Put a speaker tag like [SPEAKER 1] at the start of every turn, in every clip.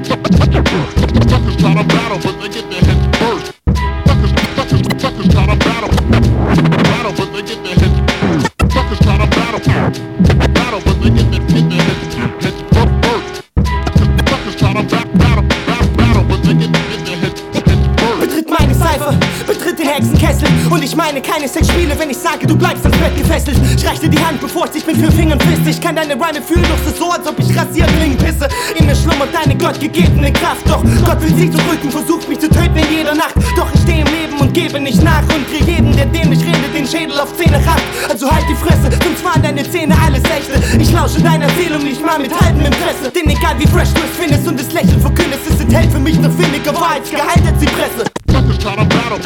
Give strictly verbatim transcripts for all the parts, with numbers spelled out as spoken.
[SPEAKER 1] Suckers try to battle, but they get their heads burst. Suckers, suckers, suckers try to battle, battle, but they get their heads. Suckers try to battle, battle, but they get their, get their heads, heads burst. Suckers try to battle, battle, battle, but they get, get their heads, heads burst.
[SPEAKER 2] Betritt meine Seife, betritt den Hexenkessel. Und ich meine keine Sexspiele, wenn ich sage, du bleibst ans Bett gefesselt. Ich reich dir die Hand, bevor ich dich mit vier Fingern fiste. Ich kann deine Rhyme fühlen, doch es ist so, als ob ich Rasierklingen pisse. In mir schlummert deine gottgegebene Kraft, doch Gott will sie zurücken, versucht mich zu töten in jeder Nacht. Doch ich stehe im Leben und gebe nicht nach und krieg jeden, der dämlich redet, den Schädel auf Zähne rafft. Also halt die Fresse, sonst waren deine Zähne alles echte. Ich lausche deiner Erzählung nicht mal mit halbem Interesse. Denn egal wie fresh du es findest und das Lächeln verkündest, es enthält für mich noch weniger Wahrheitsgehalt als die Presse.
[SPEAKER 1] Suckers try to battle,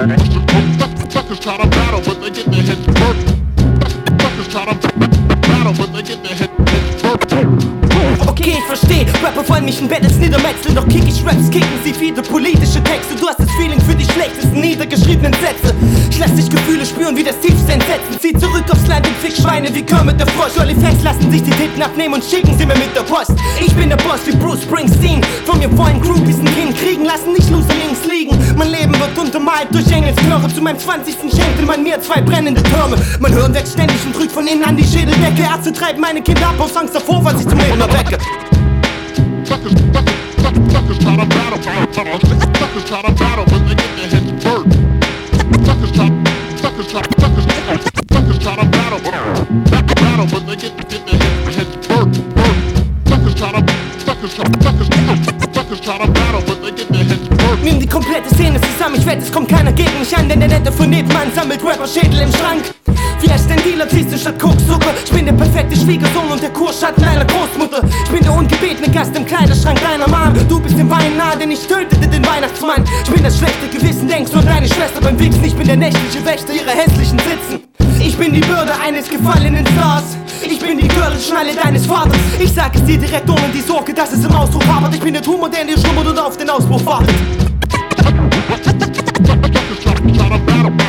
[SPEAKER 1] suckers try to battle, but they get their heads burst. Suckers try to battle, but they get their heads burst.
[SPEAKER 2] Okay, ich versteh, Rapper wollen mich in Battles niedermetzeln, doch kick ich Raps, kicken sie viele politische Texte. Du hast das Feeling für die schlechtesten niedergeschriebenen Sätze. Ich lass dich Gefühle spüren wie das tiefste Entsetzen. Zieh zurück aufs Land und fick Schweine wie Kermit der Frosch. Early Facts lassen sich die Titten abnehmen und schicken sie mir mit der Post. Ich bin der Boss wie Bruce Springsteen. Von mir wollen Groupies ein Kind kriegen, lassen nicht Loser links liegen. Mein Leben wird untermalt durch Engelschöre. Zu meinem zwanzigsten schenkte man mir zwei brennende Türme. Mein Hirn wächst ständig und drückt von innen an die Schädeldecke. Ärzte treiben meine Kinder ab aus Angst davor, was ich zum Leben erwecke.
[SPEAKER 1] Suckers, suckers, suckers, suckers try to battle, suckers try to battle, but they get their heads burst. Suckers try, suckers try, suckers, suckers try to battle, battle, but they get, get their heads, heads burst, burst. Suckers try to, suckers try, suckers, suckers try to battle, but they get their heads burst.
[SPEAKER 2] Nimm die komplette Szene zusammen, ich wette, es kommt keiner gegen mich an, denn der Nette von nebenan sammelt Rapper-Schädel im Schrank. Wie heißt dein Dealer, ziehst du statt Kokssuppe? Ich bin der perfekte Schwiegersohn und der Kurschatten deiner Großmutter. Ich bin der ungebetene Gast im Kleiderschrank deiner Mom. Du bist dem Wein nah, denn ich tötete den Weihnachtsmann. Ich bin das schlechte Gewissen, denkst du an deine Schwester beim Wichsen. Ich bin der nächtliche Wächter ihrer hässlichen Sitzen. Ich bin die Bürde eines gefallenen Stars. Ich bin die Gürtelschnalle deines Vaters. Ich sag es dir direkt ohne die Sorge, dass es im Ausdruck hapert. Ich bin der Tumor, der in dir schlummert und auf den Ausbruch wartet.
[SPEAKER 1] Suckers try to battle.